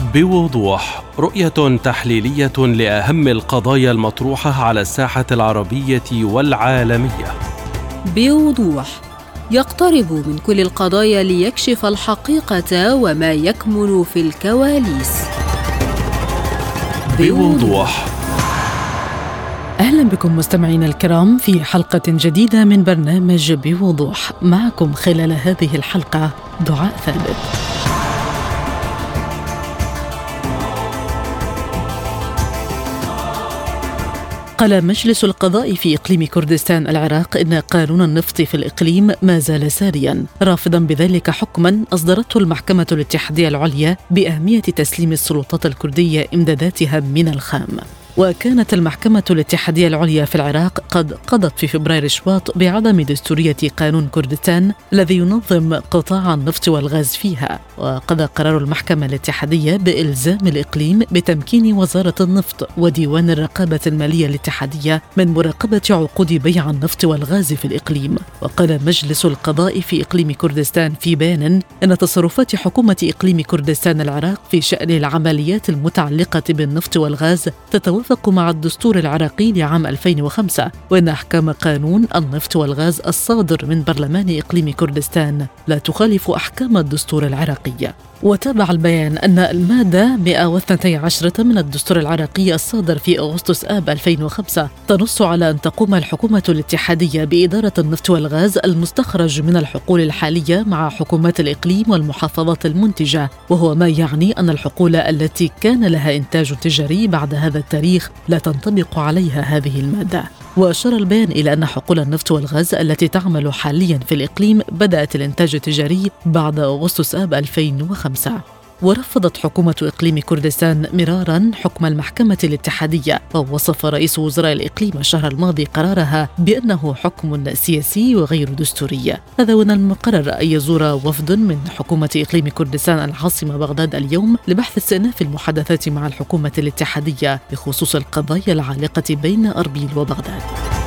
بوضوح، رؤية تحليلية لأهم القضايا المطروحة على الساحة العربية والعالمية. بوضوح، يقترب من كل القضايا ليكشف الحقيقة وما يكمن في الكواليس. بوضوح. أهلا بكم مستمعينا الكرام في حلقة جديدة من برنامج بوضوح. معكم خلال هذه الحلقة دعاء ثابت. قال مجلس القضاء في إقليم كردستان العراق إن قانون النفط في الإقليم ما زال ساريا، رافضا بذلك حكما أصدرته المحكمة الاتحادية العليا بأهمية تسليم السلطات الكردية إمداداتها من الخام. وكانت المحكمة الاتحادية العليا في العراق قد قضت في فبراير شباط بعدم دستورية قانون كردستان الذي ينظم قطاع النفط والغاز فيها. وقضى قرار المحكمة الاتحادية بإلزام الإقليم بتمكين وزارة النفط وديوان الرقابة المالية الاتحادية من مراقبة عقود بيع النفط والغاز في الإقليم. وقال مجلس القضاء في إقليم كردستان في بيان أن تصرفات حكومة إقليم كردستان العراق في شأن العمليات المتعلقة بالنفط والغاز تتوافق مع الدستور العراقي لعام 2005، وأن أحكام قانون النفط والغاز الصادر من برلمان إقليم كردستان لا تخالف أحكام الدستور العراقي. وتابع البيان أن المادة 112 من الدستور العراقي الصادر في أغسطس آب 2005 تنص على أن تقوم الحكومة الاتحادية بإدارة النفط والغاز المستخرج من الحقول الحالية مع حكومات الإقليم والمحافظات المنتجة، وهو ما يعني أن الحقول التي كان لها إنتاج تجاري بعد هذا التاريخ لا تنطبق عليها هذه المادة. وأشار البيان إلى أن حقول النفط والغاز التي تعمل حاليا في الإقليم بدأت الإنتاج التجاري بعد أغسطس آب 2005. ورفضت حكومة إقليم كردستان مرارا حكم المحكمة الاتحادية، ووصف رئيس وزراء الإقليم الشهر الماضي قرارها بأنه حكم سياسي وغير دستوري. هذا وأن المقرر أن يزور وفد من حكومة إقليم كردستان العاصمة بغداد اليوم لبحث استئناف المحادثات مع الحكومة الاتحادية بخصوص القضايا العالقة بين أربيل وبغداد.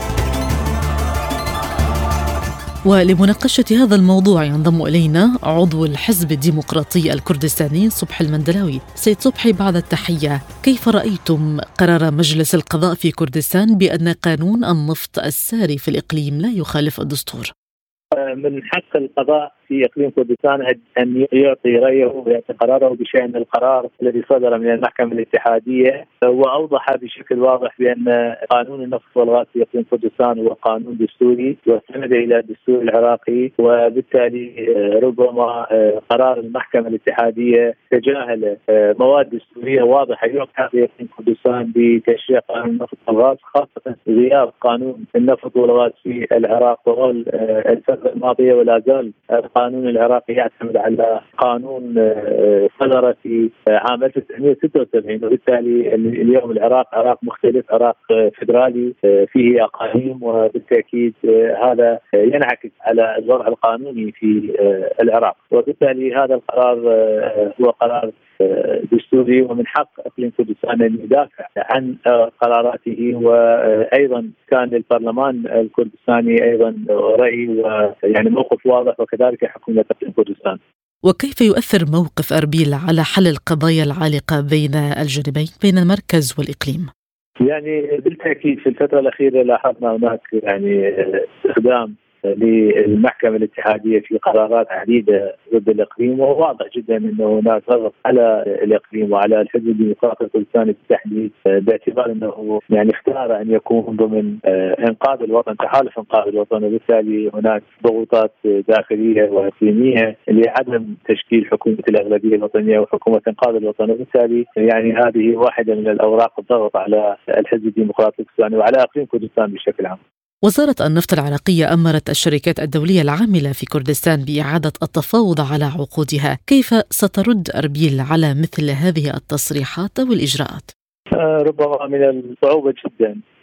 ولمناقشة هذا الموضوع ينضم إلينا عضو الحزب الديمقراطي الكردستاني صبحي المندلاوي. سيد صبحي، بعد التحية، كيف رأيتم قرار مجلس القضاء في كردستان بأن قانون النفط الساري في الإقليم لا يخالف الدستور؟ من حق القضاء في إقليم كردستان أن يعطي رأيه ويعطي قراره بشأن القرار الذي صدر من المحكمة الاتحادية، وأوضح بشكل واضح بأن قانون النفط والغاز في إقليم كردستان هو قانون دستوري واستند إلى الدستور العراقي، وبالتالي ربما قرار المحكمة الاتحادية تجاهل مواد دستورية واضحة يوقع في إقليم كردستان بتشريع قانون النفط والغاز، خاصة غياب قانون النفط والغاز في العراق طوال الفترة الماضية، ولا زال القانون العراقي يعتمد على قانون صدر في عام 1976، وبالتالي اليوم العراق عراق مختلف، عراق فيدرالي فيه أقاليم، وبالتأكيد هذا ينعكس على الوضع القانوني في العراق، وبالتالي هذا القرار هو قرار دستوري، ومن حق إقليم كردستان أن يدافع عن قراراته. وأيضا كان للبرلمان الكردستاني أيضا رأي ويعني موقف واضح، وكذلك حكومة إقليم كردستان. وكيف يؤثر موقف أربيل على حل القضايا العالقة بين الجانبين، بين المركز والإقليم؟ يعني بالتأكيد في الفترة الأخيرة لاحظنا هناك يعني استخدام للمحكمة الاتحادية في قرارات عديدة ضد الإقليم، وهو واضح جدا أنه هناك ضغط على الإقليم وعلى الحزب الديمقراطي الكردستاني بالتحديد، باعتبار أنه يعني اختار أن يكون ضمن إنقاذ الوطن، تحالف إنقاذ الوطن، وبالتالي هناك ضغوطات داخلية وإقليمية لعدم تشكيل حكومة الأغلبية الوطنية وحكومة إنقاذ الوطن، وبالتالي يعني هذه واحدة من الأوراق الضغط على الحزب الديمقراطي الكردستاني وعلى إقليم كردستان بشكل عام. وزارة النفط العراقية أمرت الشركات الدولية العاملة في كردستان بإعادة التفاوض على عقودها. كيف سترد أربيل على مثل هذه التصريحات أو الإجراءات؟ ربما من الصعوبة جدا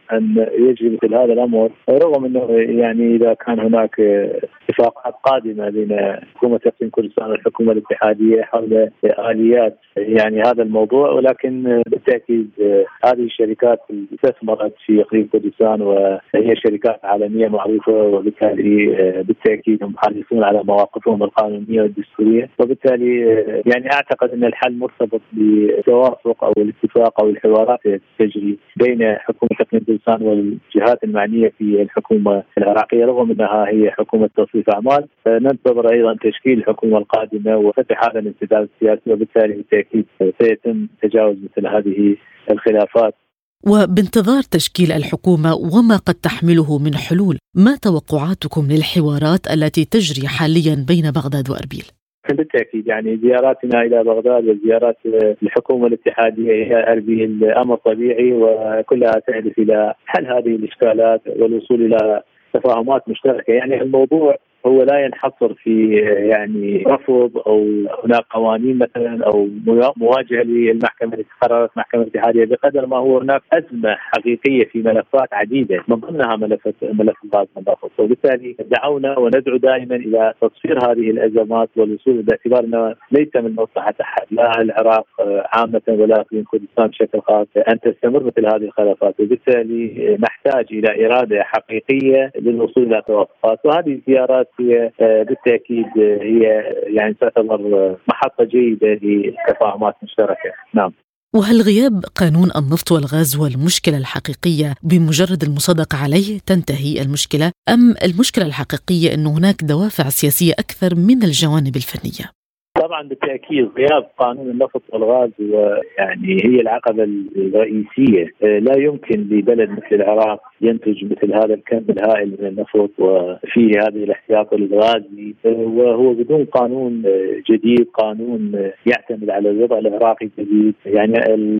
أن يجري مثل هذا الأمر، رغم أنه يعني إذا كان هناك اتفاقات قادمة بين حكومة إقليم كردستان والحكومة الاتحادية حول آليات يعني هذا الموضوع، ولكن بالتأكيد هذه الشركات استثمرت في إقليم كردستان وهي شركات عالمية معروفة، وبالتالي بالتأكيد هم حريصون على مواقفهم القانونية والدستورية، وبالتالي يعني أعتقد أن الحل مرتبط بالتوافق أو الاتفاق أو الحوارات تجري بين حكومة إقليم كردستان والجهات المعنية في الحكومة العراقية، رغم أنها هي حكومة تصريف أعمال. ننتظر أيضا تشكيل الحكومة القادمة وفتح هذا الانسداد السياسي، وبالتالي بالتأكيد سيتم تجاوز مثل هذه الخلافات. وبانتظار تشكيل الحكومة وما قد تحمله من حلول، ما توقعاتكم للحوارات التي تجري حاليا بين بغداد وأربيل؟ بالتأكيد يعني زياراتنا إلى بغداد وزيارات الحكومة الاتحادية إلى أربيل أمر طبيعي، وكلها تهدف إلى حل هذه الإشكالات والوصول إلى تفاهمات مشتركة. يعني الموضوع هو لا ينحصر في يعني رفض أو هناك قوانين مثلا أو مواجهة للمحكمة قرارات المحكمة الاتحادية، بقدر ما هو هناك أزمة حقيقية في ملفات عديدة من ضمنها ملف الغاز والنفط، وبالتالي دعونا وندعو دائما إلى تصفير هذه الأزمات والوصول باعتبار أنه ليس من مصلحة أحد، لا العراق عامة ولا إقليم كردستان بشكل خاص، أن تستمر مثل هذه الخلافات، وبالتالي نحتاج إلى إرادة حقيقية للوصول إلى توافقات. وهذه الزيارات هي بالتأكيد هي يعني تعتبر محطة جيدة لتفاهمات مشتركة. نعم. وهل غياب قانون النفط والغاز والمشكلة الحقيقية بمجرد المصادقة عليه تنتهي المشكلة، أم المشكلة الحقيقية أنه هناك دوافع سياسية أكثر من الجوانب الفنية؟ طبعا بالتأكيد غياب قانون النفط والغاز يعني هي العقبة الرئيسية. لا يمكن لبلد مثل العراق ينتج مثل هذا الكم الهائل من النفط وفيه هذه الاحتياط الغازي وهو بدون قانون جديد، قانون يعتمد على الوضع العراقي الجديد. يعني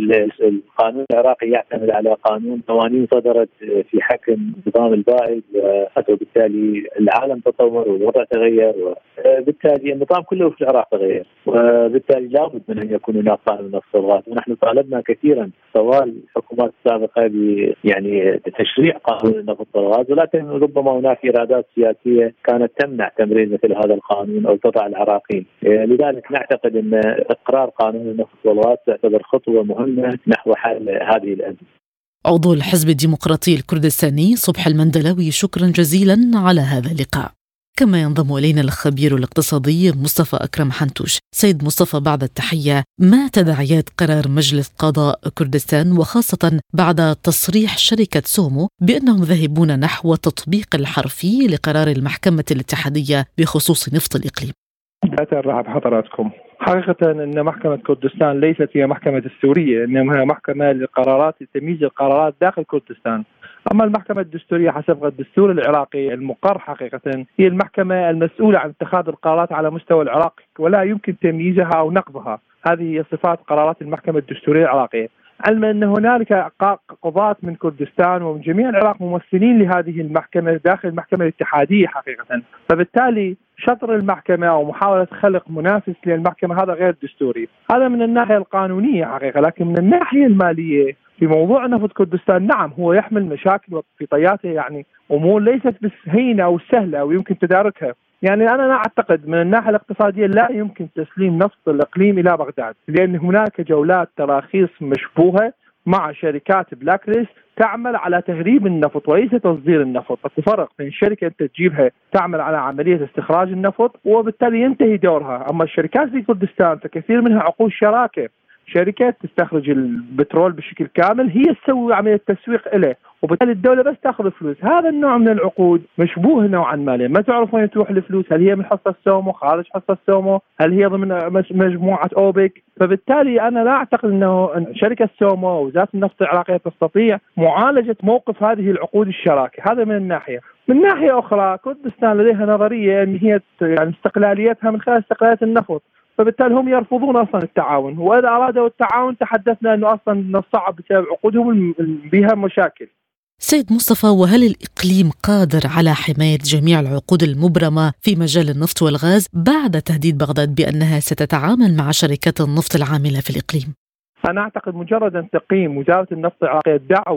القانون العراقي يعتمد على قوانين صدرت في حكم النظام البائد، وبالتالي العالم تطور والوضع تغير، وبالتالي النظام كله في العراق تغير، وبالتالي لابد من أن يكون هناك قانون النفط والغاز. ونحن طالبنا كثيرا طوال الحكومات السابقة يعني تشريع قانون النفط والغاز، ولكن ربما هناك إرادات سياسية كانت تمنع تمرير مثل هذا القانون أو تضع العراقيين. لذلك نعتقد أن إقرار قانون النفط والغاز تعتبر خطوة مهمة نحو حل هذه الأزمة. عضو الحزب الديمقراطي الكردستاني صبح المندلوي، شكرا جزيلا على هذا اللقاء. كما ينضم إلينا الخبير الاقتصادي مصطفى أكرم حنتوش. سيد مصطفى، بعد التحية، ما تداعيات قرار مجلس قضاء كردستان، وخاصة بعد تصريح شركة سومو بأنهم ذاهبون نحو تطبيق الحرفي لقرار المحكمة الاتحادية بخصوص نفط الإقليم؟ أرحب بحضراتكم. حقيقة أن محكمة كردستان ليست هي محكمة الدستورية، إنما هي محكمة للقرارات لتمييز القرارات داخل كردستان. أما المحكمة الدستورية حسب الدستور العراقي المقر حقيقة هي المحكمة المسؤولة عن اتخاذ القرارات على مستوى العراق، ولا يمكن تمييزها أو نقضها. هذه هي صفات قرارات المحكمة الدستورية العراقية. علما أن هنالك قضاة من كردستان ومن جميع العراق ممثلين لهذه المحكمة داخل المحكمة الاتحادية حقيقة، فبالتالي شطر المحكمة أو محاولة خلق منافس للمحكمة هذا غير دستوري. هذا من الناحية القانونية حقيقة. لكن من الناحية المالية في موضوع نفط كردستان، نعم هو يحمل مشاكل في طياته، يعني أمور ليست بس هينة أو سهلة أو يمكن تداركها. يعني أنا لا أعتقد من الناحية الاقتصادية لا يمكن تسليم نفط الإقليم إلى بغداد، لأن هناك جولات تراخيص مشبوهة مع شركات بلاك ليست تعمل على تهريب النفط وليس تصدير النفط. اكو فرق بين شركة انت تجيبها تعمل على عملية استخراج النفط وبالتالي ينتهي دورها، اما الشركات في كردستان فكثير منها عقود شراكة، شركات تستخرج البترول بشكل كامل هي تسوي عملية تسويق له، وبالتالي الدولة بس تأخذ فلوس. هذا النوع من العقود مشبوه نوعا ما، ما تعرف وين تروح الفلوس، هل هي من حصة السومو، خارج حصة السومو، هل هي ضمن مجموعة أوبك. فبالتالي أنا لا أعتقد أنه شركة السومو ووزارة النفط العراقية تستطيع معالجة موقف هذه العقود الشراكة. هذا من الناحية. من ناحية أخرى كردستان لديها نظرية أن هي يعني استقلاليتها من خلال استقلالية النفط، فبالتالي هم يرفضون أصلا التعاون، وإذا أرادوا التعاون تحدثنا أنه أصلا من الصعب بسبب عقودهم بها مشاكل. سيد مصطفى، وهل الإقليم قادر على حماية جميع العقود المبرمة في مجال النفط والغاز بعد تهديد بغداد بأنها ستتعامل مع شركات النفط العاملة في الإقليم؟ أنا أعتقد مجرد أن تقيم وزارة النفط العراقية دعوة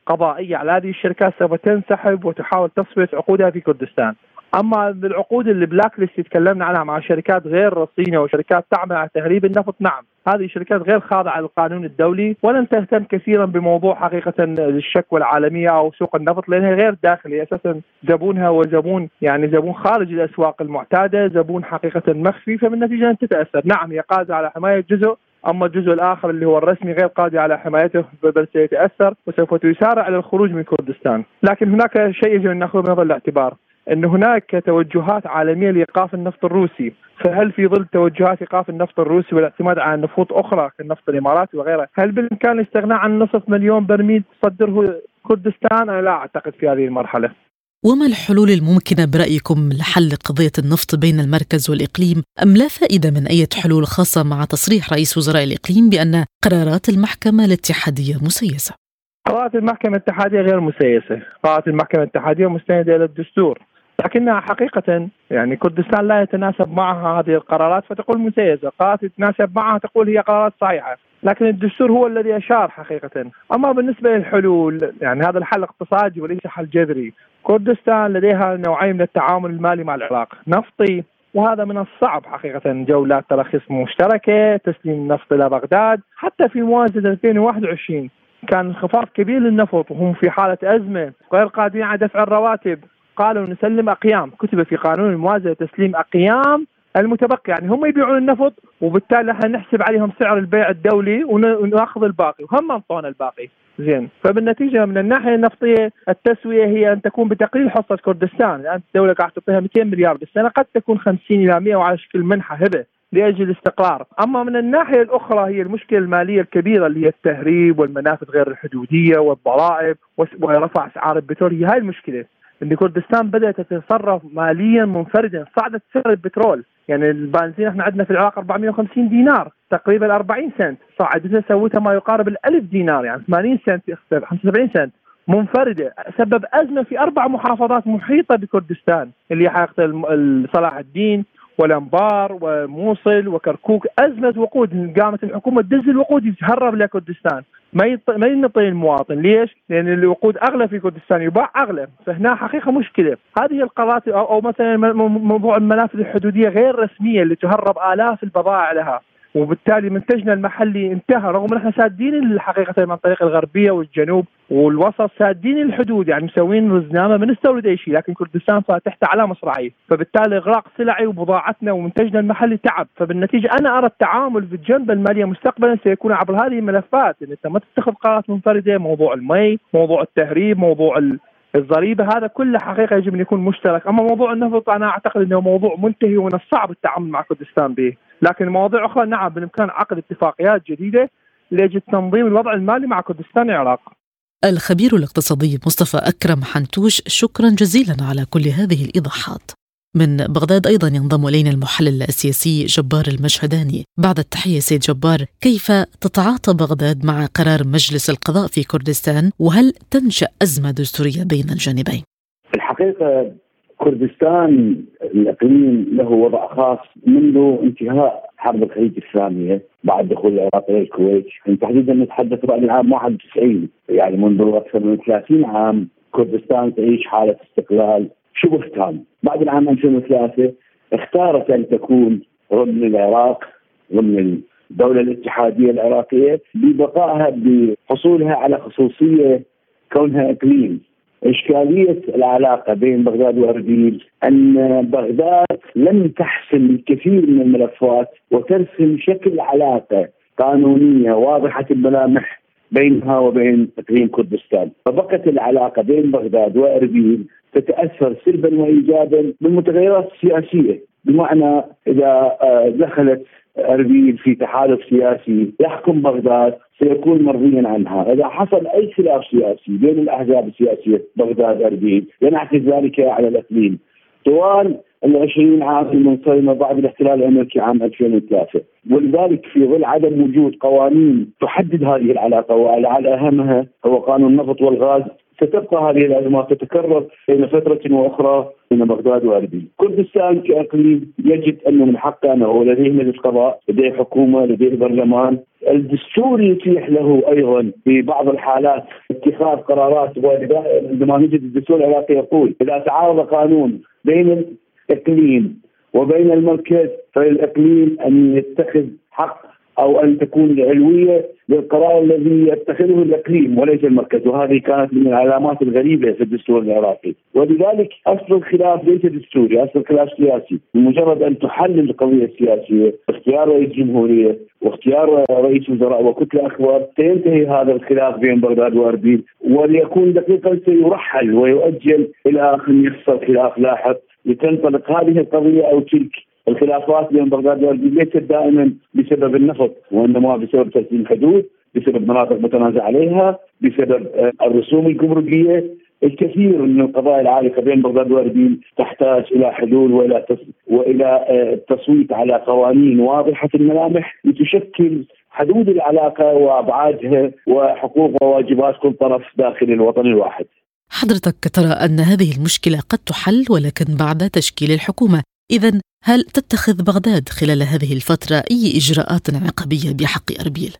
قضائية على هذه الشركات سوف تنسحب وتحاول تصفية عقودها في كردستان. أما بالعقود اللي بلاك ليست تكلمنا عنها مع شركات غير رصينة وشركات تعمل على تهريب النفط، نعم هذه الشركات غير خاضعة للقانون الدولي ولن تهتم كثيرا بموضوع حقيقة الشكوى العالمية أو سوق النفط، لأنها غير داخلي أساسا. زبونها وزبون يعني زبون خارج الأسواق المعتادة، زبون حقيقة مخفي، فبالنتيجة أن تتأثر. نعم هي قادرة على حماية جزء، أما الجزء الآخر اللي هو الرسمي غير قادر على حمايته، بل سيتأثر وسوف يسارع على الخروج من كردستان. لكن هناك شيء يجب أن نأخذه بنظر الاعتبار، أن هناك توجهات عالمية لإيقاف النفط الروسي، فهل في ظل توجهات إيقاف النفط الروسي والاعتماد على نفوط أخرى كالنفط الإماراتي وغيرها، هل بالإمكان الاستغناء عن نصف مليون برميل تصدره كردستان؟ أنا لا أعتقد في هذه المرحلة. وما الحلول الممكنة برأيكم لحل قضية النفط بين المركز والإقليم، أم لا فائدة من أي حلول خاصة مع تصريح رئيس وزراء الإقليم بأن قرارات المحكمة الاتحادية مسيسة؟ قرارات المحكمة الاتحادية غير مسيسة، قرارات المحكمة الاتحادية مستندة إلى الدستور، لكنها حقيقة يعني كردستان لا يتناسب معها هذه القرارات فتقول مسيسة، قرارات يتناسب معها تقول هي قرارات صحيحة، لكن الدستور هو الذي أشار حقيقة. أما بالنسبة للحلول يعني هذا الحل اقتصادي وليس حل جذري. كردستان لديها نوعين من التعامل المالي مع العراق، نفطي، وهذا من الصعب حقيقة جولات تراخيص مشتركة، تسليم النفط إلى بغداد. حتى في موازنة 2021 كان انخفاض كبير للنفط وهم في حالة أزمة غير قادرين على دفع الرواتب، قالوا نسلم أقيام، كتب في قانون الموازنة تسليم أقيام المتبقي، يعني هم يبيعون النفط وبالتالي احنا نحسب عليهم سعر البيع الدولي وناخذ الباقي، وهم انطونا الباقي. زين، فبالنتيجة من الناحية النفطية التسوية هي أن تكون بتقليل حصة كردستان. الآن الدولة قاعدة تعطيها 200 مليار بالسنة، قد تكون 50 إلى 100 وعلى شكل منحة هبة لأجل الاستقرار. أما من الناحية الأخرى هي المشكلة المالية الكبيرة اللي هي التهريب والمنافذ غير الحدودية والضرائب ورفع أسعار البترول. هي هاي المشكلة، ان كردستان بدأت تتصرف ماليا منفردا، صعدت سعر البترول، يعني البنزين احنا عندنا في العراق 450 دينار تقريبا 40 سنت، صعدتها سوتها ما يقارب 1000 دينار، يعني 80 سنت 75 سنت منفردة، سبب أزمة في 4 محافظات محيطة بكردستان اللي هي حقيقة صلاح الدين والأنبار وموصل وكركوك. أزمة وقود، قامت الحكومة تدز الوقود يتهرب لكردستان، ما ينطي المواطن. ليش؟ لأن الوقود أغلى في كردستان، يباع أغلى، فهنا حقيقة مشكلة. هذه القرارات أو مثلا موضوع المنافذ الحدودية غير رسمية اللي تهرب آلاف البضائع لها، وبالتالي منتجنا المحلي انتهى، رغم ان احنا سادين الحقيقه من الطريق الغربيه والجنوب والوسط، سادين الحدود، يعني مسوين رزنامه ما نستورد اي شيء، لكن كردستان فاتحت على مصراعيه، فبالتالي اغراق سلعي وبضاعتنا ومنتجنا المحلي تعب. فبالنتيجه انا ارى التعامل في الجنبه الماليه مستقبلا سيكون عبر هذه الملفات، ان انت ما تتخذ قرارات منفرده، موضوع المي، موضوع التهريب، موضوع الضريبه، هذا كله حقيقه يجب ان يكون مشترك. اما موضوع النفط انا اعتقد انه موضوع منتهي ومن الصعب التعامل مع كردستان به، لكن مواضيع اخرى نعم بالامكان عقد اتفاقيات جديده لاجل تنظيم الوضع المالي مع كردستان العراق. الخبير الاقتصادي مصطفى أكرم حنتوش، شكرا جزيلا على كل هذه الإيضاحات. من بغداد أيضا ينضم إلينا المحلل السياسي جبار المشهداني. بعد التحية سيد جبار، كيف تتعاطى بغداد مع قرار مجلس القضاء في كردستان، وهل تنشأ أزمة دستورية بين الجانبين؟ الحقيقة كردستان الإقليم له وضع خاص منذ انتهاء حرب الخليج الثانية بعد دخول العراق إلى الكويت، تحديدا نتحدث بعد العام 91، يعني منذ أكثر من 30 عام كردستان تعيش حالة استقلال شبه تام. بعد العام 2003 اختارت أن تكون ضمن العراق، ضمن الدولة الاتحادية العراقية، ببقائها بحصولها على خصوصية كونها إقليم. إشكالية العلاقة بين بغداد وأربيل أن بغداد لم تحسم الكثير من الملفات وترسم شكل علاقة قانونية واضحة الملامح بينها وبين إقليم كردستان، فبقت العلاقة بين بغداد وأربيل تتأثر سلبا وإيجابا بالمتغيرات السياسية، بمعنى إذا دخلت أربيل في تحالف سياسي يحكم بغداد سيكون مرضيا عنها. إذا حصل أي خلاف سياسي بين الأحزاب السياسية بغداد أربيل ينعكس ذلك على الإقليم. طوال 20 عام المنصرمة بعد الاحتلال الأمريكي عام 2003، ولذلك في ظل عدم وجود قوانين تحدد هذه العلاقة، وعلى أهمها هو قانون النفط والغاز، ستبقى هذه الأزمات تتكرر بين فترة وأخرى بين بغداد وأربيل. كردستان كإقليم يجد أنه من حقه أنه لديه مجلس قضاء، لديه حكومة، لديه برلمان، الدستور يتيح له أيضا في بعض الحالات اتخاذ قرارات. عندما نجد الدستور العراقي يقول إذا تعارض قانون بين الإقليم وبين المركز فالإقليم أن يتخذ حق أو أن تكون العلوية للقرار الذي يتخذه الإقليم وليس المركز، وهذه كانت من العلامات الغريبة في الدستور العراقي. ولذلك أصل الخلاف ليس دستوري، أصل الخلاف سياسي. بمجرد أن تحل القضية السياسية، اختيار رئيس جمهورية واختيار رئيس وزراء وكتلة أكبر، سينتهي هذا الخلاف بين بغداد وأربيل، وليكون دقيقا سيرحل ويؤجل إلى أن يحصل خلاف لاحق لتنطلق هذه القضية أو تلك. الخلافات بين بغداد وأربيل ليست دائما بسبب النفط، وإنما بسبب تسليم الحدود، بسبب مناطق متنازع عليها، بسبب الرسوم الجمركية. الكثير من القضايا العالقة بين بغداد وأربيل تحتاج إلى حلول وإلى التصويت على قوانين واضحة الملامح لتشكل حدود العلاقة وأبعادها وحقوق وواجبات كل طرف داخل الوطن الواحد. حضرتك ترى أن هذه المشكلة قد تحل ولكن بعد تشكيل الحكومة، إذن هل تتخذ بغداد خلال هذه الفترة أي إجراءات عقابية بحق أربيل؟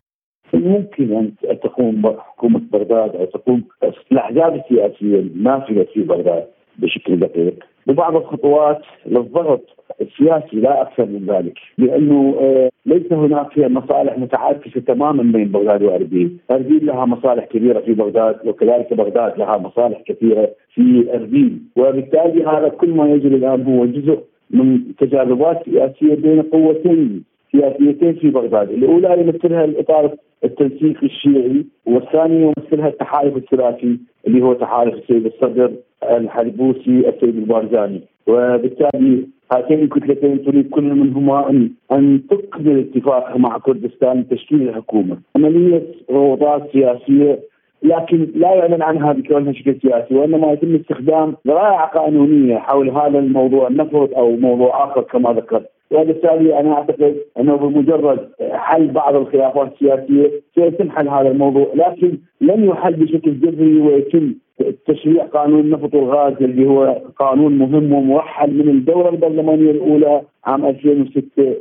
ممكن أن تقوم حكومة بغداد أو تقوم الأحزاب السياسية النافذة في بغداد بشكل دقيق ببعض الخطوات للضغط السياسي لا أكثر من ذلك، لأنه ليس هناك مصالح متعاكسة تماما بين بغداد وأربيل. أربيل لها مصالح كبيرة في بغداد وكذلك بغداد لها مصالح كثيرة في أربيل، وبالتالي هذا كل ما يجري الآن هو جزء من تجاذبات سياسية بين قوتين سياسيتين في بغداد. الأولى يمثلها الإطار التنسيقي الشيعي، والثانية يمثلها التحالف الثلاثي اللي هو تحالف السيد الصدر، الحلبوسي، السيد البارزاني. وبالتالي هاتين الكتلتين تريد كل منهما أن تكمل اتفاقها مع كردستان لتشكيل الحكومة. عملية روضات سياسية لكن لا يعلن عنها بكونها شكل سياسي، وإنما يتم استخدام ذرائع قانونية حول هذا الموضوع النفط أو موضوع آخر كما ذكرت. وبالتالي أنا أعتقد أنه بمجرد حل بعض الخلافات السياسية سيتم حل هذا الموضوع، لكن لن يحل بشكل جذري ويتم تشريع قانون النفط والغاز اللي هو قانون مهم وموحل من الدورة البرلمانية الأولى عام 2006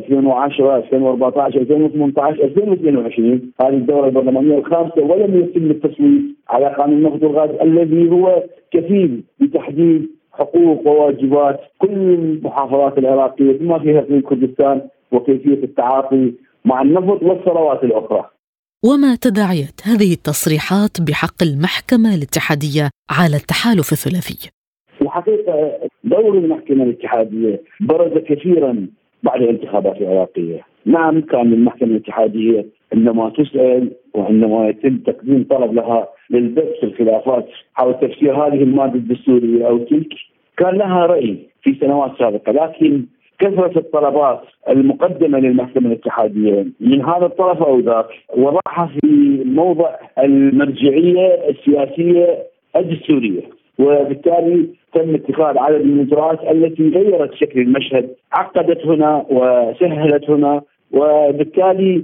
2010 2014 2018 2022 هذه الدورة البرلمانية الخامسة، ولم يتم التصويت على قانون النفط والغاز الذي هو كفيل بتحديد حقوق وواجبات كل المحافظات العراقية بما فيها في كردستان وكيفية التعاطي مع النفط والثروات الأخرى. وما تداعيات هذه التصريحات بحق المحكمة الاتحادية على التحالف الثلاثي؟ الحقيقة دور المحكمة الاتحادية برز كثيرا بعد الانتخابات العراقية. نعم، كان المحكمة الاتحادية عندما تسأل وعندما يتم تقديم طلب لها للبث الخلافات حول تفسير هذه المادة الدستورية أو تلك كان لها رأي في سنوات سابقة، لكن كثرة الطلبات المقدمة للمحكمة الاتحادية من هذا الطرف أو ذاك وضعها في موضع المرجعية السياسية الدستورية، وبالتالي تم اتخاذ عدد من الإجراءات التي غيرت شكل المشهد، عقدت هنا وسهلت هنا، وبالتالي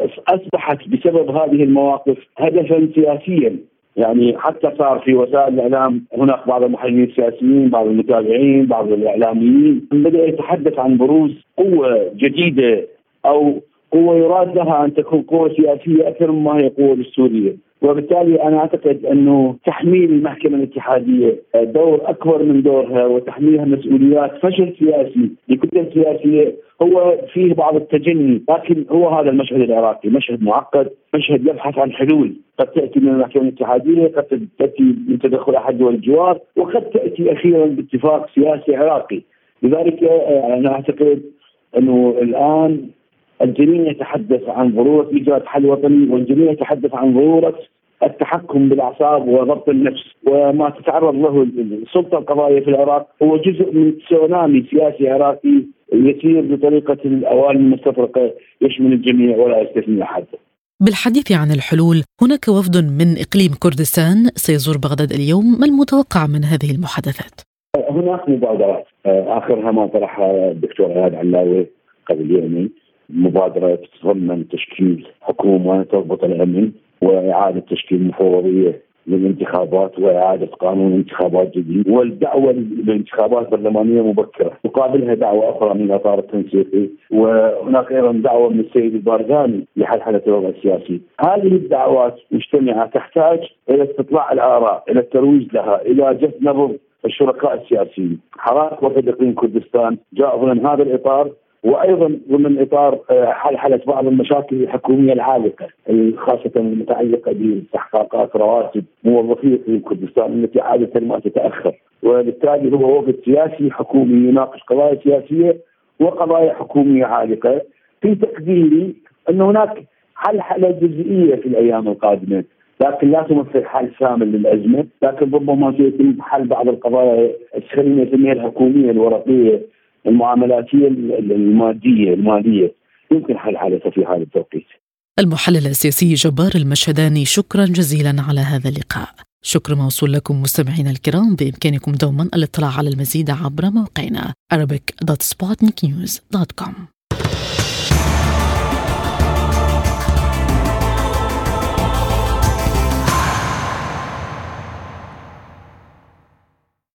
أصبحت بسبب هذه المواقف هدفا سياسيا. يعني حتى صار في وسائل الإعلام هناك بعض المحللين السياسيين، بعض المتابعين، بعض الإعلاميين بدأ يتحدث عن بروز قوة جديدة أو قوة يراد لها أن تكون قوة سياسية أكثر مما هي قوة دستورية. وبالتالي أنا أعتقد أنه تحميل المحكمة الاتحادية دور أكبر من دورها وتحميلها مسؤوليات فشل سياسي لكتل سياسية هو فيه بعض التجني، لكن هو هذا المشهد العراقي مشهد معقد، مشهد يبحث عن حلول قد تأتي من المحكمة الاتحادية، قد تأتي من تدخل أحد دول الجوار، وقد تأتي أخيرا باتفاق سياسي عراقي. لذلك أنا أعتقد أنه الآن الجميع يتحدث عن ضرورة إيجاد حل وطني، والجميع يتحدث عن ضرورة التحكم بالأعصاب وضبط النفس، وما تتعرض له السلطة القضائية في العراق هو جزء من تسونامي سياسي عراقي يسير بطريقة الأواني المستفرقة يشمل الجميع ولا يستثني أحد. بالحديث عن الحلول، هناك وفد من إقليم كردستان سيزور بغداد اليوم، ما المتوقع من هذه المحادثات؟ هناك مبادرات آخرها ما طرحها الدكتور عياد علاوي قبل يومين، مبادرة تتضمن تشكيل حكومة تضبط الأمن وإعادة تشكيل مفوضية للانتخابات وإعادة قانون انتخابات جديد، والدعوة لانتخابات برلمانية مبكرة، مقابلها دعوة أخرى من إطار التنسيقي، وهناك أيضا دعوة من السيد البارزاني لحلحلة الوضع السياسي. هذه الدعوات مجتمعة تحتاج إلى استطلاع الآراء، إلى الترويج لها، إلى جذب نبض الشركاء السياسيين. حراك وفد إقليم كردستان جاء ضمن هذا الإطار، وايضا ضمن اطار حلحله بعض المشاكل الحكوميه العالقه، خاصه المتعلقه باستحقاقات رواتب موظفي اقليم كردستان التي عاده ما تتاخر، وبالتالي هو وفد سياسي حكومي يناقش قضايا سياسيه وقضايا حكوميه عالقه. في تقديري ان هناك حلحله جزئيه في الايام القادمه، لكن لا تمثل حل شامل للازمه، لكن ربما سيتم حل بعض القضايا خلينا نسميها الحكوميه الورقيه المعاملاتية المالية يمكن حلها في هذا التوقيت. المحلل السياسي جبار المشهداني، شكرا جزيلا على هذا اللقاء. شكر موصول لكم مستمعينا الكرام. بإمكانكم دوما الاطلاع على المزيد عبر موقعنا arabic.sputniknews.com.